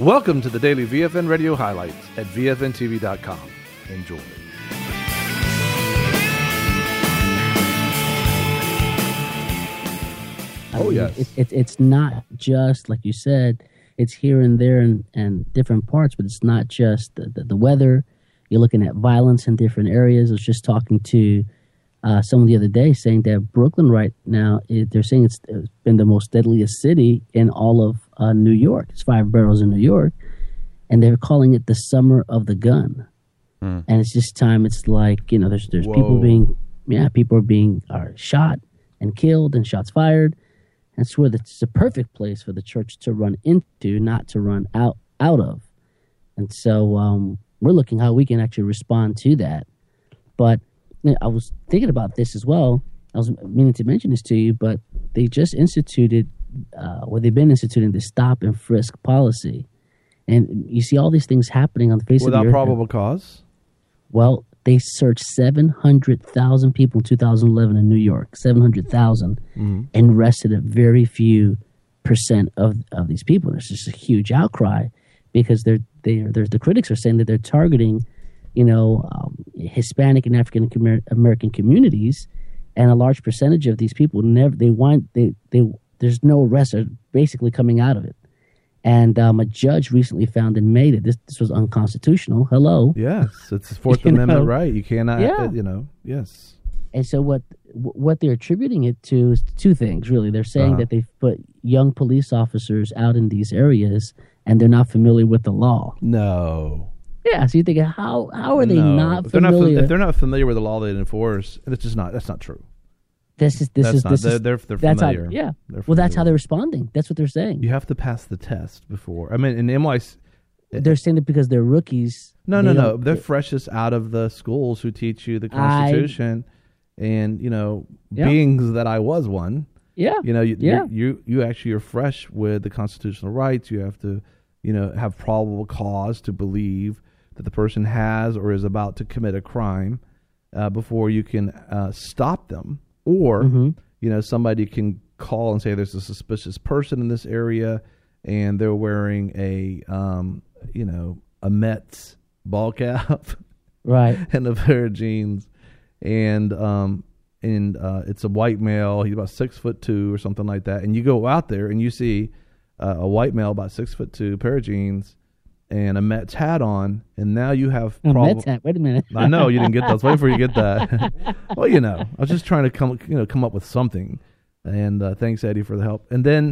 Welcome to the daily VFN radio highlights at VFNTV.com. Enjoy. Yes. It's not just, like you said, it's here and there and different parts, but it's not just the weather. You're looking at violence in different areas. I was just talking to someone the other day saying that Brooklyn right now, they're saying it's been the most deadliest city in all of New York. It's 5 boroughs in New York, and they're calling it the summer of the gun. And it's just time. It's like, you know, there's people are shot and killed and shots fired. That's where it's a perfect place for the church to run into, not to run out of. And so we're looking how we can actually respond to that. But you know, I was thinking about this as well. I was meaning to mention this to you, but they just instituted, they've been instituting the stop and frisk policy. And you see all these things happening on the face of the earth. Without probable cause? Well, they searched 700,000 people in 2011 in New York, 700,000, and arrested a very few percent of these people. There's just a huge outcry because the critics are saying that they're targeting, you know, Hispanic and African American communities, and a large percentage of these people there's no arrests are basically coming out of it. And a judge recently found in May that this was unconstitutional. Hello. Yes, it's the Fourth Amendment right. You cannot, yes. And so what they're attributing it to is two things, really. They're saying that they've put young police officers out in these areas and they're not familiar with the law. No. Yeah, so you think, how are they not familiar? If they're not familiar with the law they enforce, that's not true. They're familiar. That's how they're responding. That's what they're saying. You have to pass the test before. I mean, in NYC, they're saying that because they're rookies. No. They're freshest out of the schools who teach you the Constitution, and being that I was one. Yeah. You actually are fresh with the constitutional rights. You have to, have probable cause to believe that the person has or is about to commit a crime before you can stop them. Or, somebody can call and say there's a suspicious person in this area and they're wearing a Mets ball cap. Right. And a pair of jeans. And it's a white male. He's about 6'2" or something like that. And you go out there and you see a white male about 6'2", pair of jeans, and a Mets hat on, and now you have Mets hat. Wait a minute. I know you didn't get that. I was waiting for you to get that. Well, I was just trying to come up with something. And thanks, Eddie, for the help. And then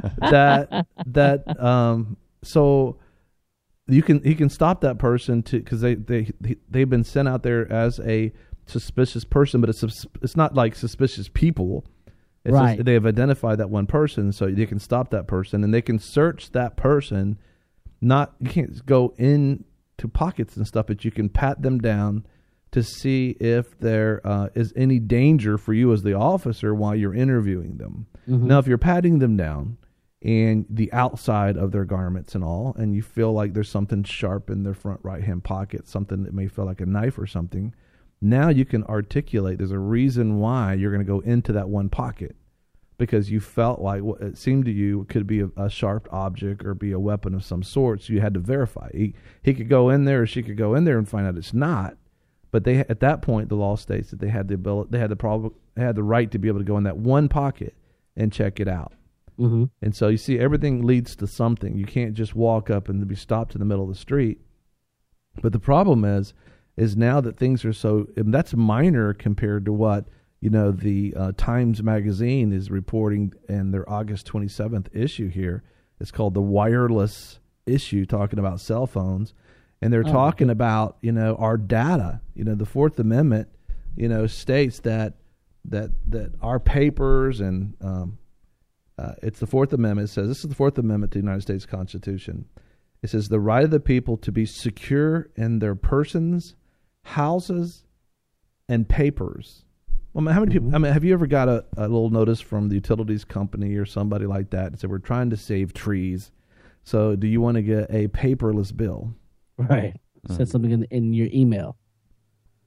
so he can stop that person because they've been sent out there as a suspicious person, but it's not like suspicious people. It's right. Just, they have identified that one person, so they can stop that person and they can search that person. You can't go into pockets and stuff, but you can pat them down to see if there is any danger for you as the officer while you're interviewing them. Mm-hmm. Now, if you're patting them down and the outside of their garments and all, and you feel like there's something sharp in their front right-hand pocket, something that may feel like a knife or something, now you can articulate there's a reason why you're going to go into that one pocket. Because you felt like what it seemed to you could be a sharp object or be a weapon of some sort, so you had to verify. He could go in there, or she could go in there and find out it's not. But at that point, the law states that they had the right to be able to go in that one pocket and check it out. Mm-hmm. And so you see, everything leads to something. You can't just walk up and be stopped in the middle of the street. But the problem is now that things are and that's minor compared to what. The Times Magazine is reporting in their August 27th issue here. It's called the Wireless Issue, talking about cell phones. And they're talking about, our data. The Fourth Amendment, states that our papers and it's the Fourth Amendment. It says, this is the Fourth Amendment to the United States Constitution. It says the right of the people to be secure in their persons, houses, and papers. Well, how many people? Have you ever got a little notice from the utilities company or somebody like that that said, we're trying to save trees, so do you want to get a paperless bill? Right. Said something in your email.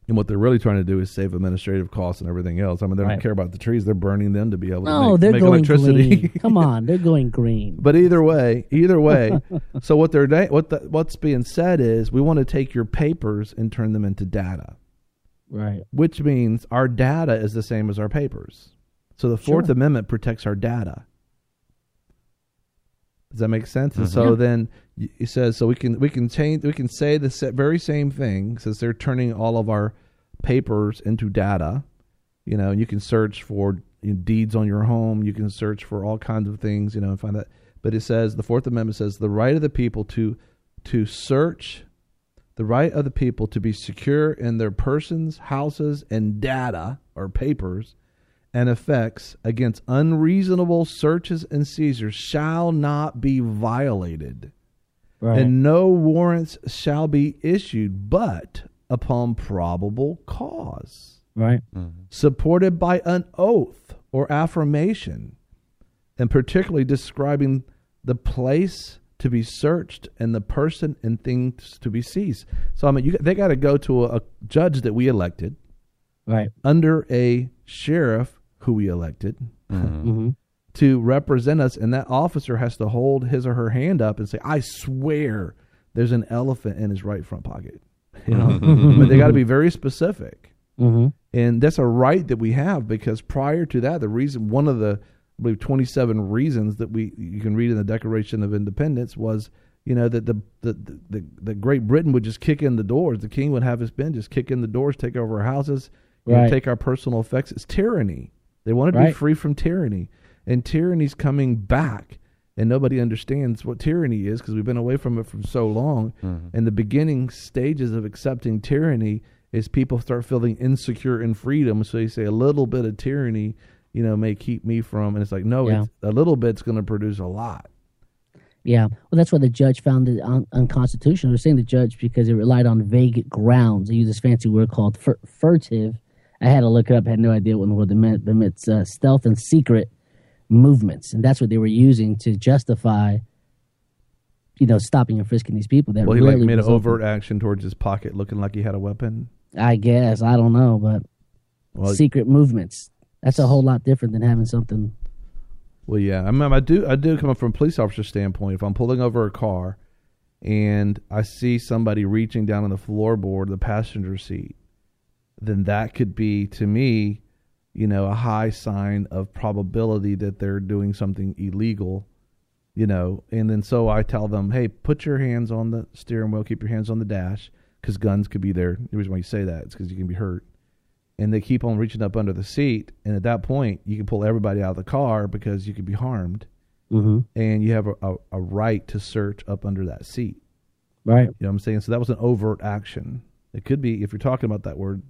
And what they're really trying to do is save administrative costs and everything else. I mean, they don't Right. care about the trees; they're burning them to be able No, to they're make going electricity. green. Come on, they're going green. But either way, so what's being said is we want to take your papers and turn them into data, Right. which means our data is the same as our papers. So the Fourth Sure. Amendment protects our data. Does that make sense? And Mhm. so then it says we can say the very same thing, since they're turning all of our papers into data. You know, you can search for deeds on your home. You can search for all kinds of things. And find that. But it says the Fourth Amendment says the right of the people to search, the right of the people to be secure in their persons, houses, and data or papers and effects against unreasonable searches and seizures shall not be violated, Right. and no warrants shall be issued but upon probable cause, Right. supported by an oath or affirmation, and particularly describing the place to be searched and the person and things to be seized. So, I mean, they got to go to a judge that we elected Right. under a sheriff who we elected Mm-hmm. to represent us, and that officer has to hold his or her hand up and say, I swear there's an elephant in his right front pocket. But they got to be very specific. Mm-hmm. And that's a right that we have, because prior to that, one of the, I believe, 27 reasons that you can read in the Declaration of Independence was, that the Great Britain would just kick in the doors. The king would have his men just kick in the doors, take over our houses, Right. take our personal effects. It's tyranny. They wanted to be Right. free from tyranny. And tyranny's coming back, and nobody understands what tyranny is because we've been away from it for so long. And the beginning stages of accepting tyranny is people start feeling insecure in freedom. So they say a little bit of tyranny, may keep me from, and it's like, no, Yeah. a little bit's going to produce a lot. Yeah. Well, that's why the judge found it unconstitutional. They're saying the judge because it relied on vague grounds. They use this fancy word called furtive. I had to look it up. Had no idea what in the world it meant. But it's stealth and secret movements, and that's what they were using to justify, stopping and frisking these people. That Well, he really made an resulted- overt action towards his pocket, looking like he had a weapon. I guess I don't know, but Well, secret movements. That's a whole lot different than having something. Well, yeah, I do come up from a police officer standpoint. If I'm pulling over a car and I see somebody reaching down on the floorboard of the passenger seat, then that could be, to me, a high sign of probability that they're doing something illegal, and then so I tell them, hey, put your hands on the steering wheel, keep your hands on the dash, because guns could be there. The reason why you say that is because you can be hurt. And they keep on reaching up under the seat, and at that point, you can pull everybody out of the car because you could be harmed, Mm-hmm. and you have a right to search up under that seat. Right. You know what I'm saying? So that was an overt action. It could be, if you're talking about that word,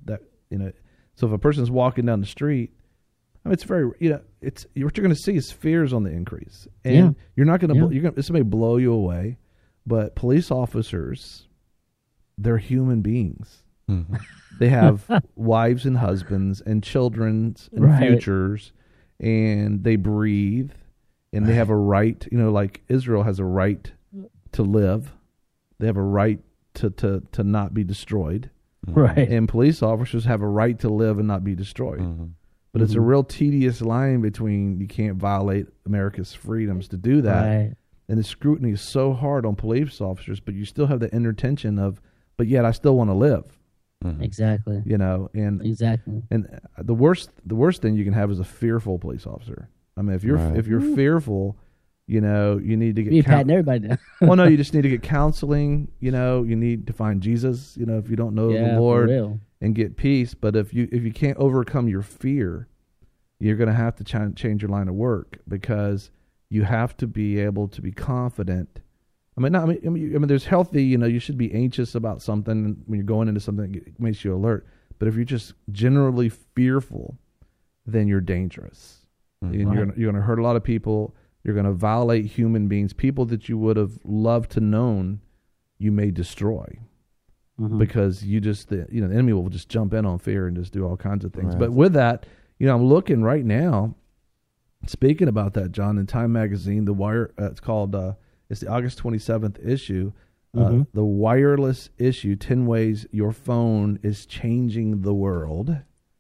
so if a person's walking down the street, I mean, it's very, it's what you're going to see is fears on the increase, and Yeah. you're not going to, Yeah. this may blow you away, but police officers, they're human beings. They have wives and husbands and children and Right. futures, and they breathe, and they have a right, like Israel has a right to live. They have a right to not be destroyed. Right. And police officers have a right to live and not be destroyed. But it's a real tedious line between you can't violate America's freedoms to do that. Right. And the scrutiny is so hard on police officers, but you still have the inner tension of, but yet I still want to live. Exactly. And Exactly. and the worst thing you can have is a fearful police officer. I mean, if you're fearful, you need to get You're patting everybody down. well, no, you just need to get counseling. You need to find Jesus. If you don't know Yeah, the for Lord, real. and get peace. But if you can't overcome your fear, you're going to have to change your line of work, because you have to be able to be confident. I mean, there's healthy. You should be anxious about something when you're going into something that makes you alert. But if you're just generally fearful, then you're dangerous, and you're going to hurt a lot of people. You're going to violate human beings, people that you would have loved to known. You may destroy. Because you just, the enemy will just jump in on fear and just do all kinds of things. Right. But with that, I'm looking right now, speaking about that, John, in Time Magazine, The Wire, it's called, it's the August 27th issue. The wireless issue, 10 ways your phone is changing the world.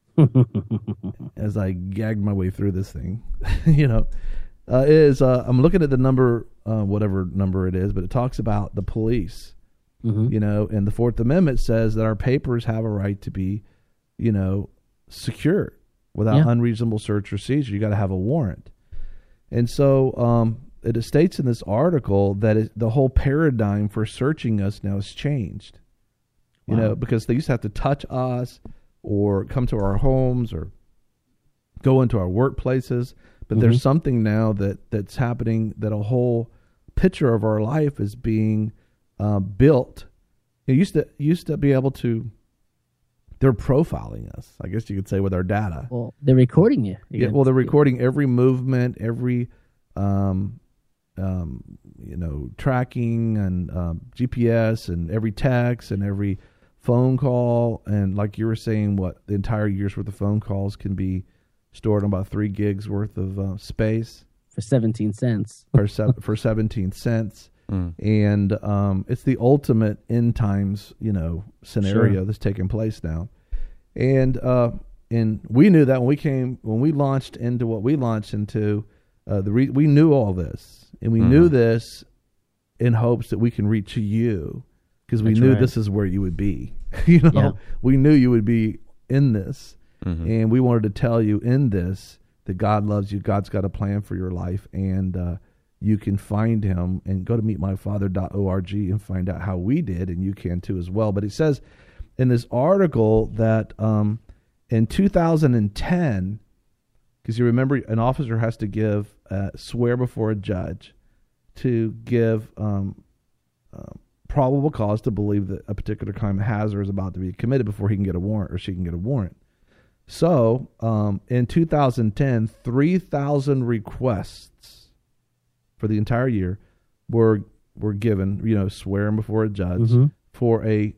As I gagged my way through this thing, I'm looking at the number, whatever number it is, but it talks about the police, and the Fourth Amendment says that our papers have a right to be, secure without unreasonable search or seizure. You got to have a warrant. And so it states in this article that the whole paradigm for searching us now has changed, because they used to have to touch us or come to our homes or go into our workplaces. But there's something now that's happening, that a whole picture of our life is being built. It used to be able to, they're profiling us, I guess you could say, with our data. Well, they're recording you. Yeah, well, they're recording every movement, every tracking and GPS and every text and every phone call. And like you were saying, the entire year's worth of phone calls can be stored on about 3 gigs worth of space. For 17 cents. for 17 cents. And it's the ultimate end times, scenario that's taking place now. And we knew that when we launched into what we launched into, we knew all this, and we knew this in hopes that we can reach you, because we knew this is where you would be. We knew you would be in this, and we wanted to tell you in this that God loves you. God's got a plan for your life, and you can find him and go to meetmyfather.org and find out how we did, and you can too as well. But it says in this article that in 2010, because you remember an officer has to swear before a judge to give probable cause to believe that a particular crime has or is about to be committed before he can get a warrant or she can get a warrant. So in 2010, 3,000 requests for the entire year were given, swearing before a judge for a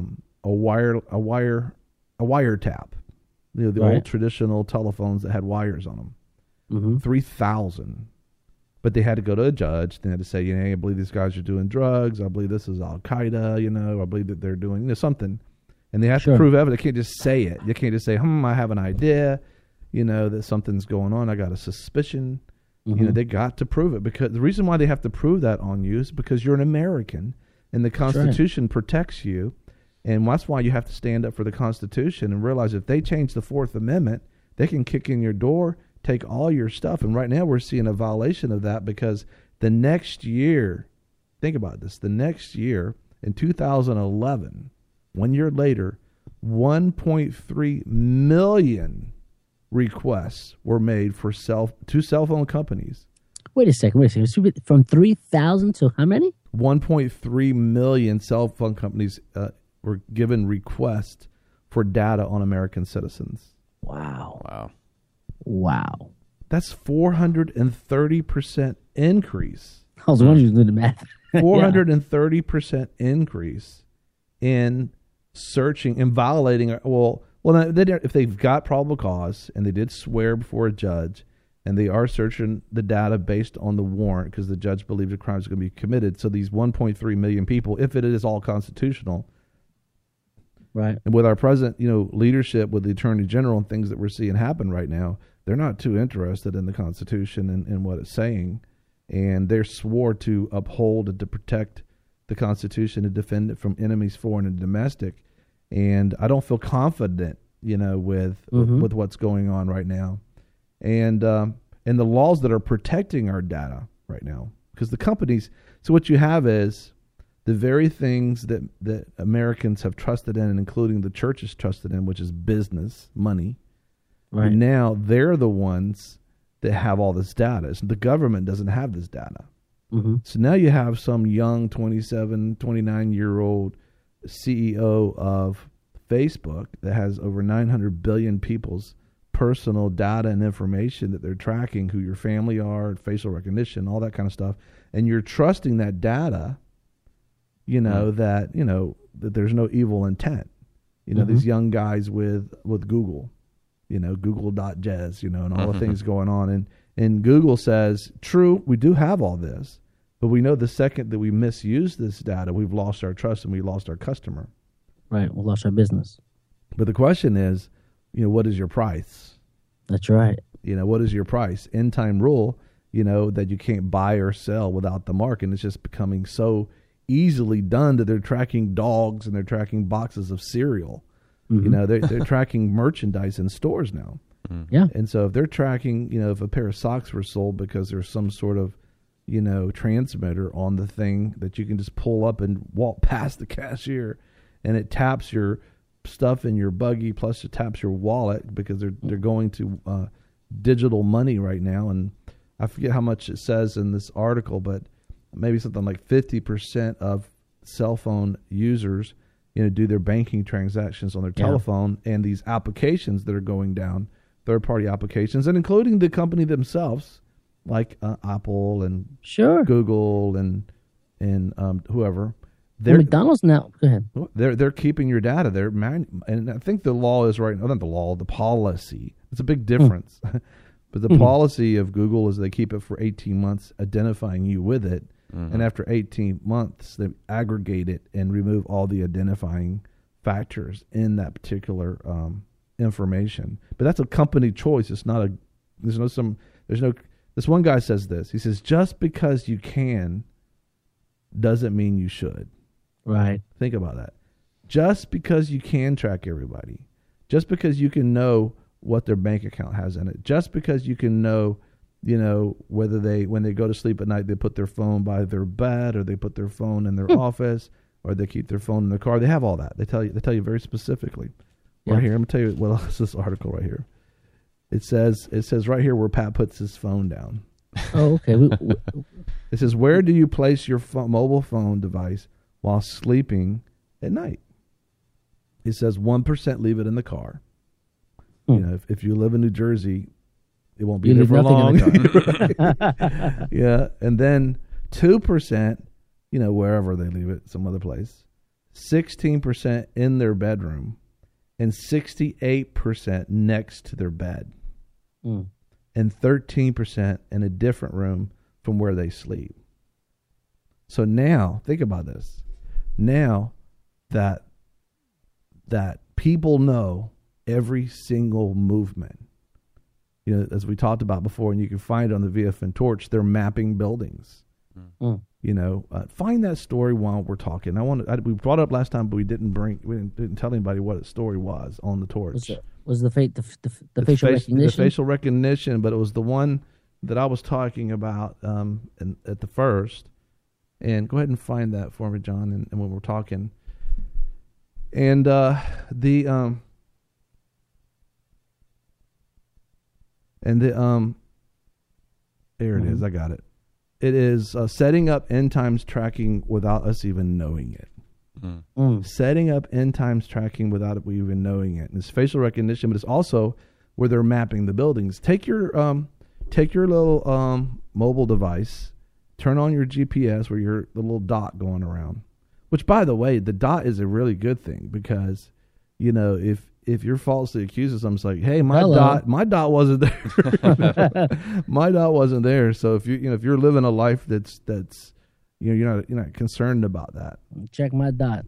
wiretap. The old traditional telephones that had wires on them. 3,000. But they had to go to a judge. They had to say, I believe these guys are doing drugs. I believe this is Al Qaeda. I believe that they're doing something. And they have to prove evidence. They can't just say it. You can't just say, I have an idea, that something's going on. I got a suspicion. They got to prove it, because the reason why they have to prove that on you is because you're an American, and the Constitution protects you. And that's why you have to stand up for the Constitution and realize if they change the Fourth Amendment, they can kick in your door, take all your stuff. And right now we're seeing a violation of that, because the next year, think about this, the next year in 2011, 1 year later, 1.3 million requests were made to cell phone companies. Wait a second. From 3,000 to how many? 1.3 million cell phone companies were given requests for data on American citizens. Wow. That's 430% increase. I was wondering if you did the math. 430% increase in searching and violating. If they've got probable cause and they did swear before a judge and they are searching the data based on the warrant because the judge believes a crime is going to be committed. So these 1.3 million people, if it is all constitutional, right? And with our present, leadership with the Attorney General and things that we're seeing happen right now, they're not too interested in the Constitution and what it's saying, and they're swore to uphold and to protect the Constitution and defend it from enemies, foreign and domestic. And I don't feel confident, with what's going on right now, and the laws that are protecting our data right now, because the companies. So what you have is the very things that Americans have trusted in, including the churches trusted in, which is business, money. Right. And now they're the ones that have all this data. So the government doesn't have this data. So now you have some young 27, 29-year-old CEO of Facebook that has over 900 billion people's personal data and information that they're tracking, who your family are, facial recognition, all that kind of stuff. And you're trusting that data, that there's no evil intent. These young guys with Google, Google.js, and all the things going on. And Google says, true, we do have all this, But we know the second that we misuse this data, we've lost our trust and we lost our customer. Right. We lost our business. But the question is, what is your price? That's right. What is your price? End time rule, that you can't buy or sell without the mark. And it's just becoming so easily done that they're tracking dogs and they're tracking boxes of cereal. Mm-hmm. They're tracking merchandise in stores now. Mm-hmm. Yeah. And so if they're tracking, if a pair of socks were sold because there's some sort of, transmitter on the thing that you can just pull up and walk past the cashier, and it taps your stuff in your buggy, plus it taps your wallet because they're going to digital money right now. And I forget how much it says in this article, but maybe something like 50% of cell phone users, do their banking transactions on their telephone, and these applications that are going down, third-party applications, and including the company themselves, like Apple and Google and whoever. McDonald's now. Go ahead. They're keeping your data. And I think the law is right. Not the law, the policy. It's a big difference. But the policy of Google is they keep it for 18 months, identifying you with it. Mm-hmm. And after 18 months, they aggregate it and remove all the identifying factors in that particular information. But that's a company choice. It's not this one guy says this. He says, just because you can doesn't mean you should. Right. Think about that. Just because you can track everybody, just because you can know what their bank account has in it, just because you can know, whether when they go to sleep at night, they put their phone by their bed, or they put their phone in their office, or they keep their phone in their car. They have all that. They tell you very specifically. Right here, I'm gonna tell you what else is this article right here. It says right here where Pat puts his phone down. Oh, okay. It says, where do you place your mobile phone device while sleeping at night? It says 1% leave it in the car. If you live in New Jersey, it won't be there for long. Yeah. And then 2%, wherever they leave it, some other place. 16% in their bedroom, and 68% next to their bed. And 13% in a different room from where they sleep. So now, think about this. Now that people know every single movement, as we talked about before, and you can find it on the VFN Torch, they're mapping buildings. Find that story while we're talking. We brought it up last time, but we didn't tell anybody what its story was on the Torch. Was the facial recognition? The facial recognition, but it was the one that I was talking about at the first. And go ahead and find that for me, John, and when we're talking. And there it is. I got it. It is setting up end times tracking without us even knowing it. Setting up end times tracking without we even knowing it. And it's facial recognition, but it's also where they're mapping the buildings. Take your little mobile device, turn on your GPS where the little dot going around. Which, by the way, the dot is a really good thing because, if you're falsely accused of something, it's like, hey, my dot wasn't there. My dot wasn't there. So if you're living a life that's you're not concerned about that. Check my dot.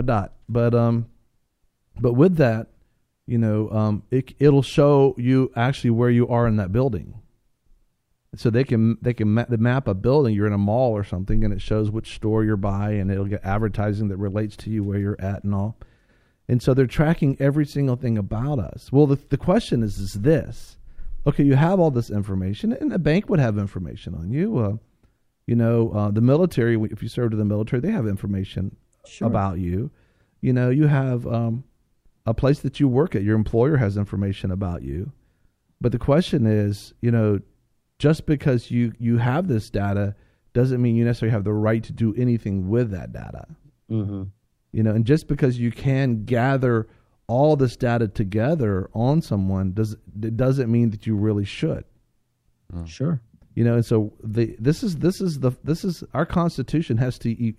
But with that, it'll show you actually where you are in that building. So they can map a building. You're in a mall or something, and it shows which store you're by, and it'll get advertising that relates to you where you're at and all. And so they're tracking every single thing about us. Well, the question is this. Okay, you have all this information, and a bank would have information on you. The military, if you served in the military, they have information about you. You have a place that you work at. Your employer has information about you. But the question is, just because you have this data doesn't mean you necessarily have the right to do anything with that data. Mm-hmm. And just because you can gather all this data together on someone doesn't mean that you really should. Sure. And so this is our Constitution has to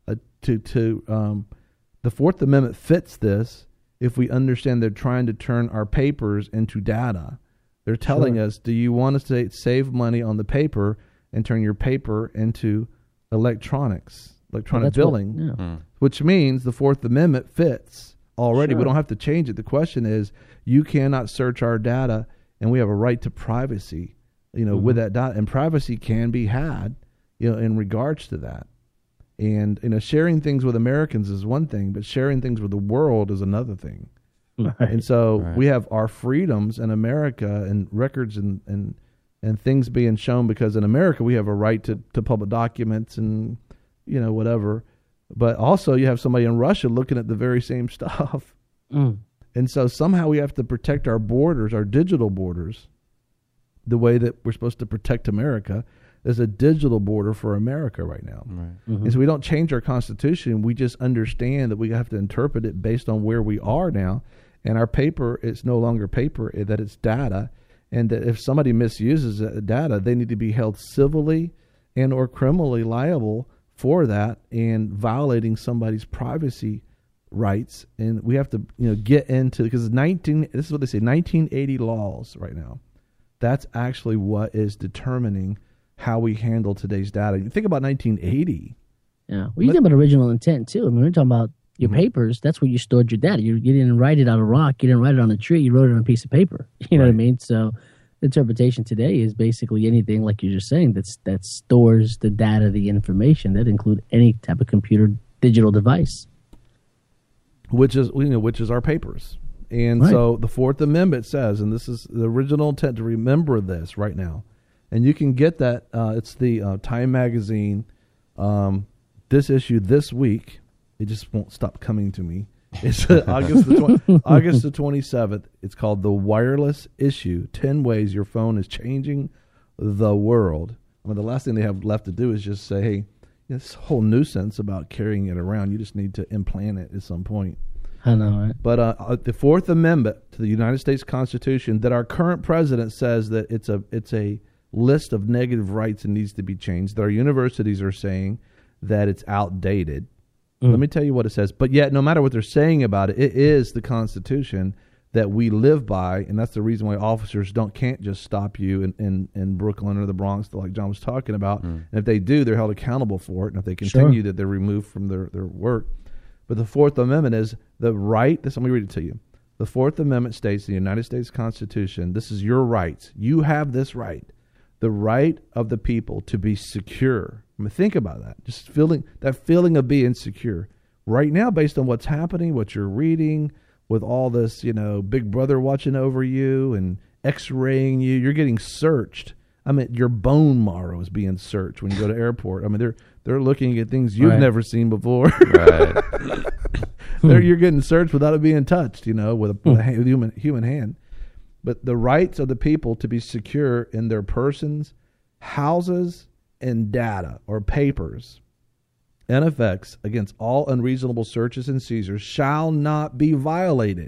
the Fourth Amendment fits this. If we understand they're trying to turn our papers into data, they're telling us, do you want to save money on the paper and turn your paper into electronic That's billing, which means the Fourth Amendment fits already. Sure. We don't have to change it. The question is, you cannot search our data, and we have a right to privacy, with that data, and privacy can be had, in regards to that. And, sharing things with Americans is one thing, but sharing things with the world is another thing. Right. And so we have our freedoms in America and records and things being shown, because in America we have a right to public documents and, whatever. But also you have somebody in Russia looking at the very same stuff. And so somehow we have to protect our borders, our digital borders, the way that we're supposed to protect America. There's a digital border for America right now. Right. And so we don't change our Constitution. We just understand that we have to interpret it based on where we are now. And our paper is no longer paper, that it's data. And that if somebody misuses that data, they need to be held civilly and or criminally liable for that and violating somebody's privacy rights. And we have to, get into, because this is what they say, 1980 laws right now. That's actually what is determining how we handle today's data. You think about 1980. Yeah. Well, you think about original intent too. I mean, we're talking about your papers. That's where you stored your data. You didn't write it on a rock. You didn't write it on a tree. You wrote it on a piece of paper. You know what I mean? So the interpretation today is basically anything, like you're just saying, that stores the data, the information. That include any type of computer, digital device, which is our papers. And so the Fourth Amendment says, and this is the original intent, to remember this right now. And you can get that. It's the Time Magazine, this issue this week. It just won't stop coming to me. It's August the 27th. It's called The Wireless Issue, 10 Ways Your Phone is Changing the World. I mean, the last thing they have left to do is just say, hey, this whole nuisance about carrying it around, you just need to implant it at some point. I know, right? But the Fourth Amendment to the United States Constitution, that our current president says that it's a list of negative rights and needs to be changed. That our universities are saying that it's outdated. Let me tell you what it says. But yet, no matter what they're saying about it, it is the Constitution that we live by, and that's the reason why officers can't just stop you in Brooklyn or the Bronx, like John was talking about. And if they do, they're held accountable for it. And if they continue, that they're removed from their work. But the Fourth Amendment is the right. Let me read it to you. The Fourth Amendment states in the United States Constitution, this is your rights. You have this right. The right of the people to be secure. I mean, think about that. Just that feeling of being secure. Right now, based on what's happening, what you're reading, with all this, Big Brother watching over you and X-raying you, you're getting searched. I mean, your bone marrow is being searched when you go to airport. I mean, they're looking at things you've never seen before. Right. You're getting searched without it being touched, with a human hand. But the rights of the people to be secure in their persons, houses, and data or papers and effects against all unreasonable searches and seizures shall not be violated.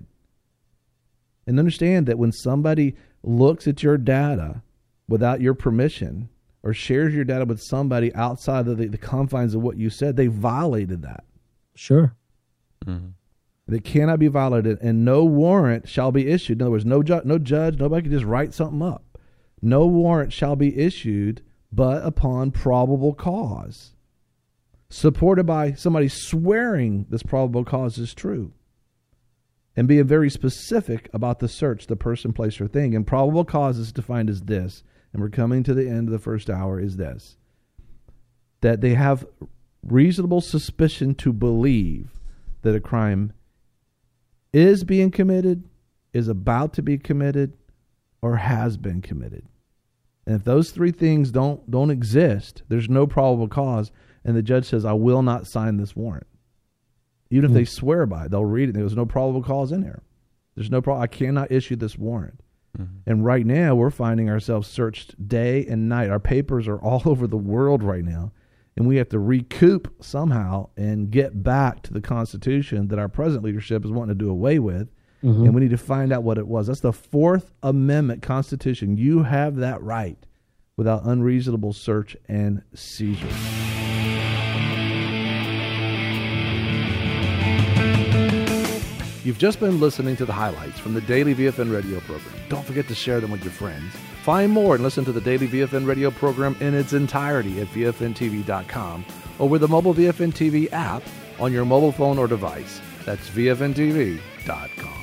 And understand that when somebody looks at your data without your permission or shares your data with somebody outside of the confines of what you said, they violated that. Sure. It cannot be violated, and no warrant shall be issued. In other words, no judge, nobody can just write something up. No warrant shall be issued but upon probable cause, supported by somebody swearing this probable cause is true, and being very specific about the search, the person, place, or thing. And probable cause is defined as this, and we're coming to the end of the first hour, is this: that they have reasonable suspicion to believe that a crime is being committed, is about to be committed, or has been committed. And if those three things don't exist, there's no probable cause, and the judge says, I will not sign this warrant. Even if they swear by it, they'll read it. There's no probable cause in there. There's no problem. I cannot issue this warrant. And right now, we're finding ourselves searched day and night. Our papers are all over the world right now, and we have to recoup somehow and get back to the Constitution that our present leadership is wanting to do away with. And we need to find out what it was. That's the Fourth Amendment Constitution. You have that right without unreasonable search and seizure. You've just been listening to the highlights from the Daily VFN radio program. Don't forget to share them with your friends. Find more and listen to the Daily VFN radio program in its entirety at VFNTV.com or with the mobile VFN TV app on your mobile phone or device. That's VFNTV.com.